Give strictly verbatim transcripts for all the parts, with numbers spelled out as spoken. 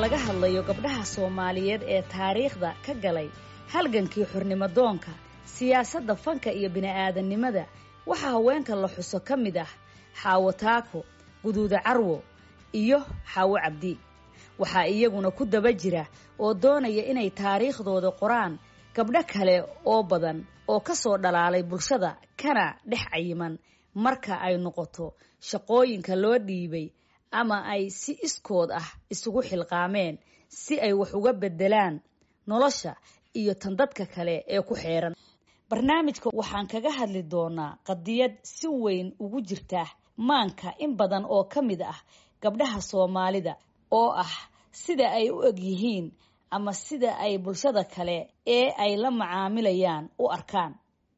laga hadlayo gabdhaha Soomaaliyeed ee taariikhda ka galay halgankii xornimo-doonka, siyaasadda, fanka iyo bini'aadanimada, waxa haweenka la xuso ka mid ah Xaawo Taako, Guduuda Carwo iyo Xaawo Cabdi. Waxaa iyaguna ku daba jira oo doonaya inay taariikhdooda qoraan gabdho kale oo badan oo ka soo dhalaalay bulshada kana dhex cayiman marka ay noqoto shaqooyinka loo dhiibay ama ay si iskood ah isugu xilqaameen si ay wax uga bedelaan nolosha iyo tan dadka kale ee ku xeeran. Barnaamijka waxaan kaga hadli doonaa qadiyad si weyn ugu jirta maanka in badan oo ka mid ah gabdhaha Soomaalida oo ah sida ay u eg yihiin ama sida ay bulshada kale ee ay la macaamilayaan u arkaan.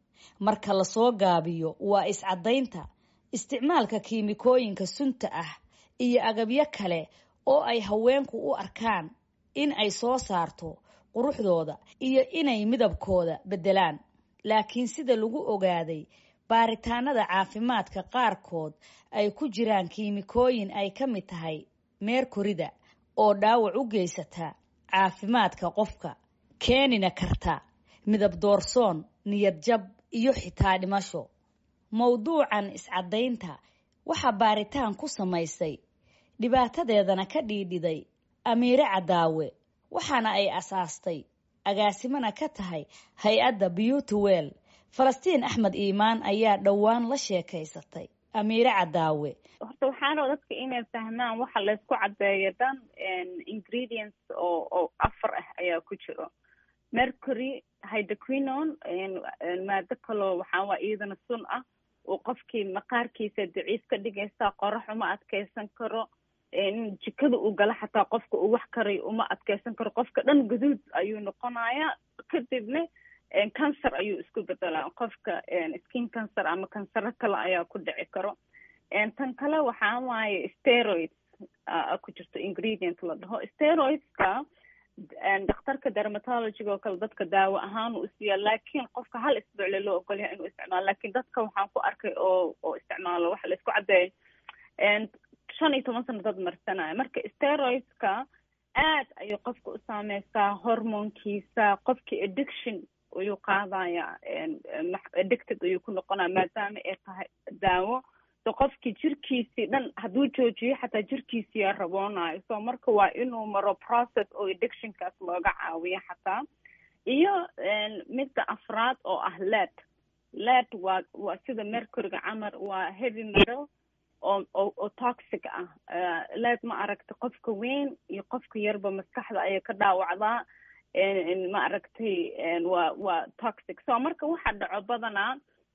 Marka la soo gaabiyo waa iscadaynta isticmaalka kiimikooyinka sunta ah iyo agabyo kale oo ay haweenku u arkaan in ay soo saarto quruxdooda iyo inay midabkooda bedelaan. Laakiin sida lagu ogaaday baaritaanada caafimaadka qaarkood ay ku jiraan kiimikooyin ay ka mid tahay meerkurida oo dhaawac u geysata caafimaadka qofka, keenina karta midab doorsoon, niyad jab iyo xitaa dhimasho. Mawduucan iscadaynta waxa baaritaan ku samaysay dhibaatadeedana ka dhiidhiday Amiire Cadaawe, waxaana ay asaastay agaasimana ka tahay hay-adda Beauty Well. Falastiin Axmed Iimaan ayaa dhowaan la sheekaysatay Amiire Cadaawe. Horta waxaan rabaa dadka inay fahmaan waxa la isku cadeeyo dhan ingredients oo oo afar ah ayaa ku jiro. Mercury, hydroquinone, maado kaloo waxaa waa iyadana sun ah oo qofkii maqaarkiisa daciif ka dhigaysa, qorax uma adkeysan karo, in jikada uu gala xataa qofka uu wax karay uma adkeysan karo, qofka dhan guduud ayuu noqonayaa, kadibna cancer ayuu isku bedelaa, qofka skin cancer ama kansaro kale ayaa ku dhici karo. Tan kale waxaa waaye steroids ku jirto ingredient la dhaho. Steroidska dhakhtarka dermatologiga oo kale dadka daawo ahaan u siiya, laakiin qofka hal isbuuc loo ogol yahay inuu isticmaalo, laakiin dadka waxaan ku arkay oo oo isticmaalo waxa la isku cadeeyo shan iyo toban sano dad marsanaya. Marka steroidska aad ayuu qofka u saameysaa hormoonkiisa, qofkii addiction ayuu qaadaya, addicted ayuu ku noqonaya maadaama ay tahay daawo. So qofkii jirkiisii dhan hadduu joojiyo xataa jirkiisii yaa raboonayo. So marka waa inuu maro process oo addictionkaas looga caawiyo xataa. Iyo midda afraad oo ah lead. Lead waa waa sida mercuryga camal, waa heavy metal oo oo, oo toxic ah. Uh, lead ma aragtay qofka weyn iyo qofka yarba maskaxda ayay ka dhaawacdaa. En ma aragtay waa waa toxic. So marka waxa dhaco badanaa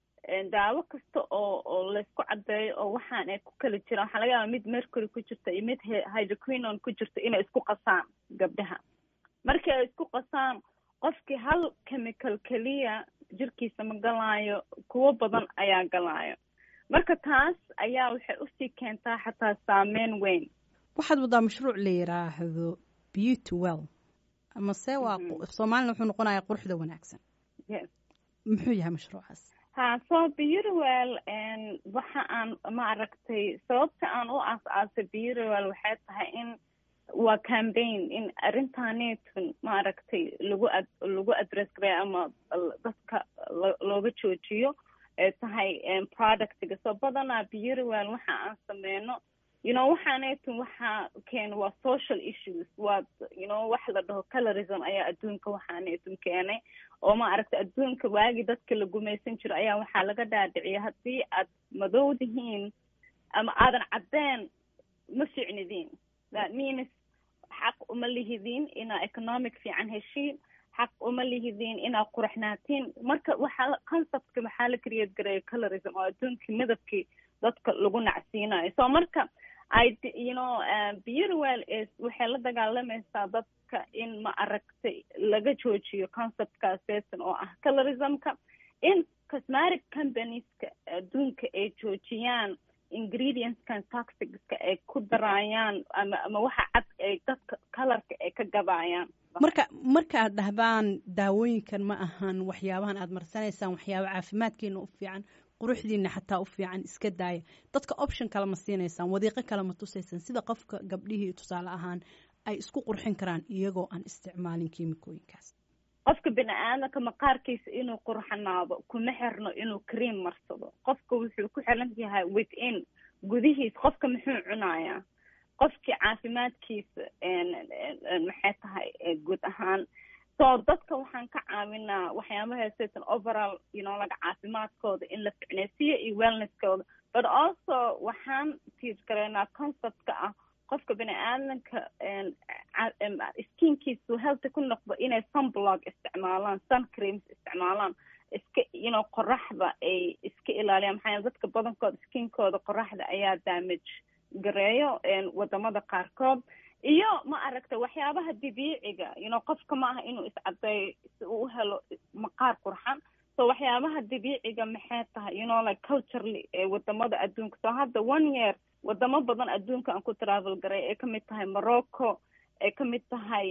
daawo kasta oo oo la isku cadeeyo oo waxaan ay ku kala jiraan, waxa laga yaabaa mid mercury ku jirta iyo mid hydroquinone ku jirta inay isku qasaan gabdhaha. Markii ay isku qasaan, qofkii hal chemical kaliya jirkiisa ma galaayo, kuwo badan ayaa galaayo. Marka taas ayaa waxay u sii keentaa xataa saameyn weyn. waxaad wadaa mashruuc la yiraahdo Beauty Well ama se waa Soomaaliland wuxuu noqonayaa quruxda wanaagsan. Yes. muxuu yahay mashruucaas? ha so Beauty Well and waxa aan ma aragtay sababta aan u aasaasay Beauty Well waxay tahay in waa campaign in arrintaanetun ma aragtay lagu ad, lagu address gareeyo ama dadka looga joojiyo ee tahay productiga. So badanaa Beauty Well waxa aan sameeyno, you know, waxaanetun waxa keen waa social issues, waa you know wax la dhaho colorism ayaa adduunka waxaanetun keenay oo ma aragtay adduunka waagi dadka la gumaysan jiro ayaa waxaa laga dhaadhiciya haddii aad madowdihiin ama aadan cadeen ma ficnidiin. That means xaq uma lihidin inaa economic fiican heshiin, xaq uma lihidin inaa quraxnaatiin. Marka waxa conceptka waxaa la create gareeyo colorism oo adduunka midabkii dadka lagu nacsiinayo. So marka I you know uh, Beauty Well is waxay la dagaalamaysaa dadka in ma aragtay laga joojiyo conceptkaas oo ah colorismka, in cosmetic companies adduunka ay joojiyaan ingredientskan toxicska ay ku darayaan ama ama waxa cad ay dadka colorka ay ka gabayaan. marka marka aad dhahdaan daawooyinkan ma ahan waxyaabahan aad marsanaysaan waxyaabo caafimaadkeena u fiican, quruxdiina xataa u fiican iska daaya, dadka option kale ma siinaysaan, wadiiqo kale ma tusaysaan sida qofka gabdhihii tusaale ahaan ay isku qurxin karaan iyagoo aan isticmaalin kiimikooyinkaas? qofka bini-aadamka maqaarkiisa inuu qurxanaado kuma xirno inuu cream marsado. qofka wuxuu ku xiran yahay within gudihiis qofka muxuu cunayaa, qofkii caafimaadkiisa maxay tahay guud ahaan. so dadka waxaan ka caawinaa waxyaabaha saysan overall you know laga caafimaadkooda in la ficnaysiiyo iyo wellnesskooda, but also waxaan tiir garaynaa conceptka ah qofka bini-aadamka skinkiisu healthy ku noqdo inay sunblock isticmaalaan, sun creams isticmaalaan, iska you know qoraxda ay iska ilaaliyaan. maxaa yeele dadka badankooda skinkooda qoraxda ayaa damage gareeyo wadamada qaarkood. iyo ma aragta waxyaabaha dabiiciga you know qofka ma aha inuu iscadeeyo si uu u helo maqaar qurxan. so waxyaabaha dabiiciga maxay tahay you know like culturally wadamada adduunka. so hadda one year wadamo badan adduunka aan ku travel garay ay kamid tahay Morocco, ay kamid tahay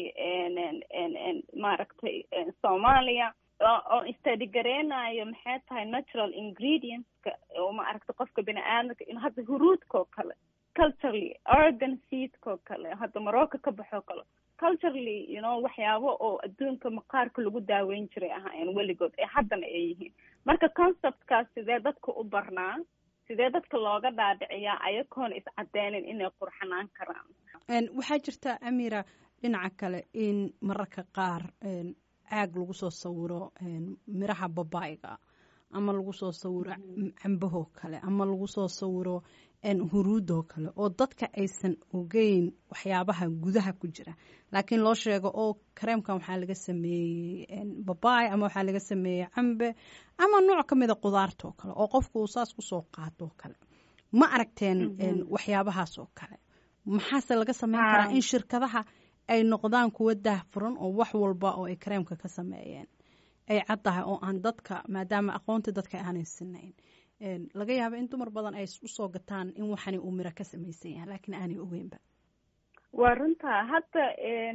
maaragtay Soomaaliya, oo study gareenayo maxay tahay natural ingredientska oo ma aragta qofka bini-aadamka in hadda huruudkoo kale culturally, organ seedkoo kale hadda Morocco ka baxoo kale culturally you know waxyaabo oo adduunka maqaarka lagu daaweyn jiray ahaayeen weligood ee haddana ay yihiin. marka conceptkaas sidee dadka u barnaa, sidee dadka looga dhaadhiciyaa ayagoona iscadeynin inay qurxanaan karaan. waxaa jirta Amira dhinaca kale in mararka qaar caag lagu soo sawiro miraha babaayga ama lagu soo sawiro cambahoo kale ama lagu soo sawiro huruudoo kale oo dadka aysan ogeyn waxyaabaha gudaha ku jira, laakiin loo sheego oo kareemkan waxaa laga sameeyey babaay ama waxaa laga sameeyey cambe ama nooc ka mida qudaartoo kale oo qofku uu saas kusoo qaatoo kale. ma aragteen waxyaabahaas oo kale? maxaase laga sameyn karaa in shirkadaha ay noqdaan kuwa daahfuran oo wax walba oo ay kareemka ka sameeyeen ay caddahay oo aan dadka maadaama aqoonta dadka aanay sinayn laga yaabo in dumar badan ay usoo gataan in waxani uu miro ka samaysan yahay laakiin aanay ogeynba. waa runtaa. hadda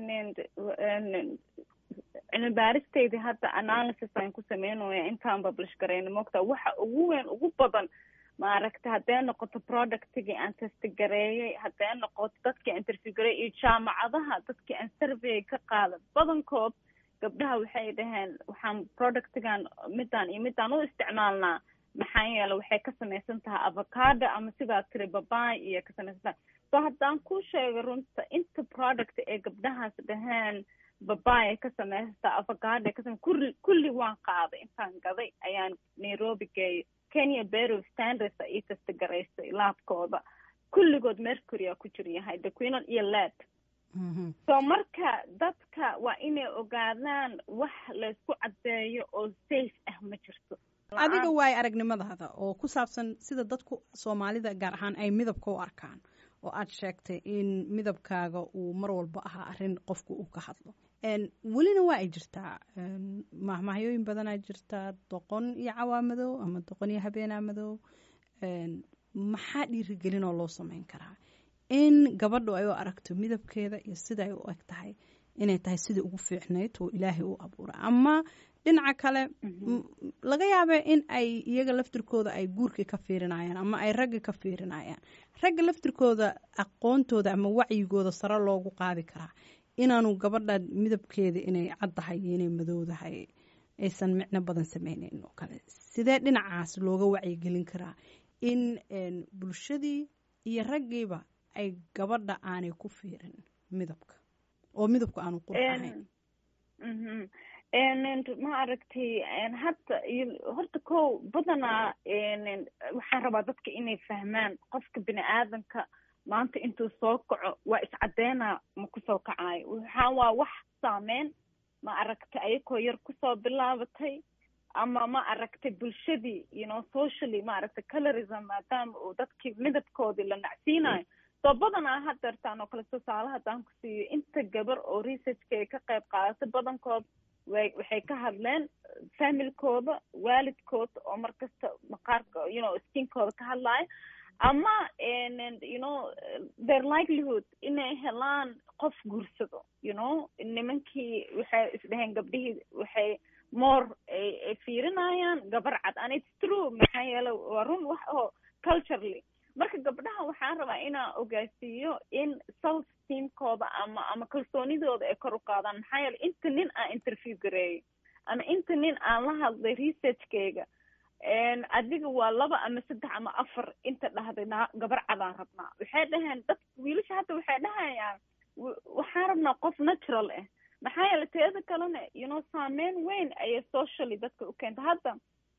cilmi baaristeydii hadda analysis aan ku sameynaya intaan publish garayna moogtaa waxa ugu weyn ugu badan maaragta haddee noqoto productigii aan testgareeyey, haddee noqoto dadkii aan interview gareeyey iyo jaamacadaha dadkii aan survey ka qaadan badankood gabdhaha waxay dhaheen waxaan productigan midaan iyo midaan u isticmaalnaa maxaa yeele waxay ka samaysan tahay avocado ama sidaa tiri babaay iyo ka samaysan tahay. so haddaan ku sheego runta inta product ee gabdhahaas dhaheen babaay ay ka samaysan tahay, avocado ay ka samaysan kulli kulli waan qaaday intaan gaday ayaan Nairobi geeyey. Kenya Bureau of Standards ay test garaysay laabkooda kulligood mercury ku jir yahay daquinol iyo lead. so marka dadka waa inay ogaadaan wax la isku cadeeyo oo safe ah ma jirto. adiga waay aragnimadaada oo ku saabsan sida dadku Soomaalida gaar ahaan ay midabka u arkaan oo aad sheegtay in midabkaaga uu mar walba ahaa arrin qofku uu ka hadlo. welina waa ay jirtaa mahmahyooyin badanaa jirtaa doqon iyo cawaamadow ama doqon iyo habeenaa madow. maxaa dhiirigelin oo loo samayn karaa in gabadhu ay u aragto midabkeeda iyo sida ay u eg tahay inay tahay sidai ugu fiicnayd oo ilaahay u abuura, ama dhinaca kale laga yaabee in ay iyaga laftirkooda ay guurkii ka fiirinayaan ama ay ragga ka fiirinayaan. ragga laftirkooda aqoontooda ama wacyigooda sare loogu qaadi karaa inaanu gabadha midabkeeda inay caddahay iyo inay madowdahay aysan micno badan sameyneyn oo kale. sidee dhinacaas looga wacyigelin karaa in bulshadii iyo raggiiba ay gabadha aanay ku fiirin midabka oo midabku aanu qurxahayn? ma aragtay hadda horta ko badanaa waxaan rabaa dadka inay fahmaan qofka bini-aadamka maanta intuu soo kaco waa iscadeynaa ma kusoo kacayo. waxaa waa wax saameyn ma aragtay ayakoo yar kusoo bilaabatay ama ma aragtay bulshadii you know socially ma aragtay colorism maadaama uu dadkii midabkoodii la nacsiinayo. soo badanaa hadeertaan oo kale tusaale haddaan ku siiyo inta gabar oo researchka ay ka qayb qaadatay badankood way waxay ka hadleen familkooda waalidkooda oo markasta maqaarka you know skinkooda ka hadlaayo ama you know their likelihood inay helaan qof guursado. you know nimankii waxay isdhaheen gabdhihii waxay more ay fiirinayaan gabar cad and it's true maxaa yeele waa run wax oo culturally. marka gabdhaha waxaan rabaa inaan ogaasiiyo in self esteemkooda ama ama kalsoonidooda ay kor u qaadaan. maxaa yeelay inta nin aan interview gareeyay ama inta nin aan la hadlay researchkayga adiga waa laba ama saddex ama afar inta dhahday gabar cadaan rabnaa. waxay dhaheen dad wiilasha hadda waxay dhahayaan waxaan rabnaa qof natural ah. maxaa yeelay teeda kalena you know saameyn weyn ayay socially dadka u keenta. hadda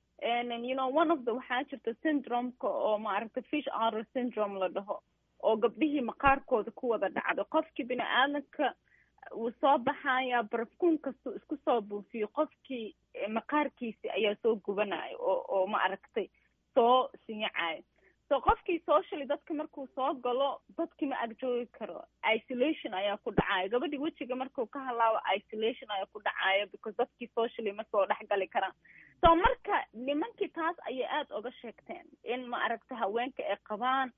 and you know one of the waxaa jirta syndromeka oo maaragtay fish otter syndrome la dhaho oo gabdhihii maqaarkooda ku wada dhacdo. qofkii bini aadanka wuu soo baxaya barafkuun kastuu isku soo buufiyo qofkii maqaarkiisi ayaa soo gubanayo oo oo ma aragtay soo sinyacayo. so qofkii socially dadka markuu soo galo dadkii ma agjoogi karo. isolation ayaa ku dhacayo. gabadhii wejiga markuu ka halaabo isolation ayaa ku dhacayo because dadkii socially ma soo dhex gali karaan. so marka nimankii taas ayay aada oga sheegteen in ma aragta haweenka ay qabaan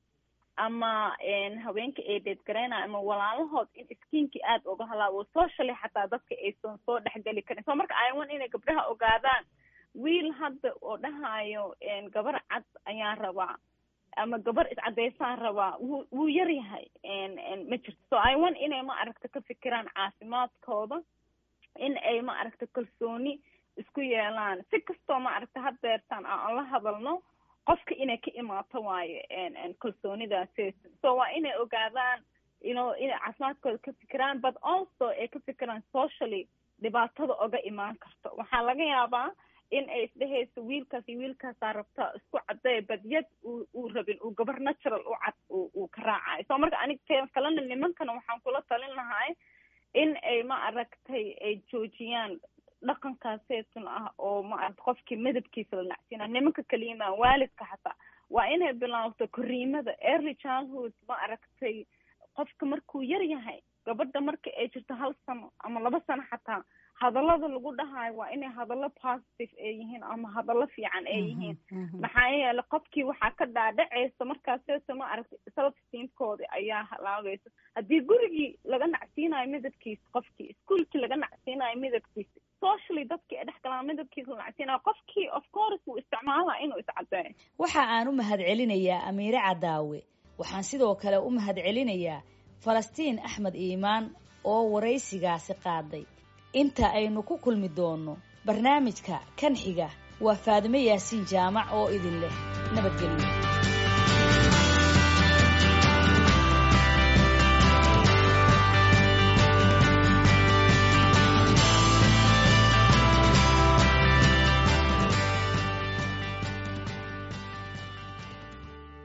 ama haweenka ay deedgareynayo ama walaalahood in skinkii aada uga halaabo socially xataa dadka aysan soo dhexgeli karin. so marka I want inay gabdhaha ogaadaan wiil hadda oo dhahayo gabar cad ayaan rabaa ama gabar iscadeysaan rabaa wuu wuu yar yahay ma jirto. so I want inay ma aragta ka fikiraan caafimaadkooda in ay ma aragta kalsooni isku yeelaan. si kastoo ma aragta haddeertaan aan la hadalno qofka inay ka imaato waaye kalsoonidaasi. so waa inay ogaadaan you know inay caafimaadkooda ka fikiraan but also ay ka fikiraan socially dhibaatada oga imaan karto. waxaa laga yaabaa in ay isdhehayso wiilkaas iyo wiilkaasaa rabta isku cadday badyad uu uu rabin uu gabar natural u cad uu ka raacayo. so marka aniga kalena nimankana waxaan kula talin lahay in ay ma aragtay ay joojiyaan dhaqankaaseetun ah oo ma aragta qofkii midabkiisa la nacsiina. nimanka kaliima waalidka xataa waa inay bilaabto koriimada early childhood ma aragtay qofka markuu yar yahay. gabadha marka ay jirto hal sano ama laba sano xataa hadallada lagu dhahayo waa inay hadallo positive ay yihiin ama hadallo fiican ay yihiin. maxaa yeelay qofkii waxaa ka dhaadhacaysa markaaseeta ma aragtay self esteemkooda ayaa halaabaysa. haddii gurigii laga nacsiinayo midabkiisa qofkii iskuolkii laga nacsiinayo midabkiisa socially dadkii ay dhex galaan midabkiisa la nacsiinayo qofkii of course wuu isticmaalaa inuu iscadeeyo. waxa aan u mahad celinayaa Amiire Cadaawe. waxaan sidoo kale u mahad celinayaa Falastiin Axmed Iimaan oo waraysigaasi qaaday. inta aynu ku kulmi doono barnaamijka kan xiga waa Faadime Yaasiin Jaamac oo idin leh nabadgelyo.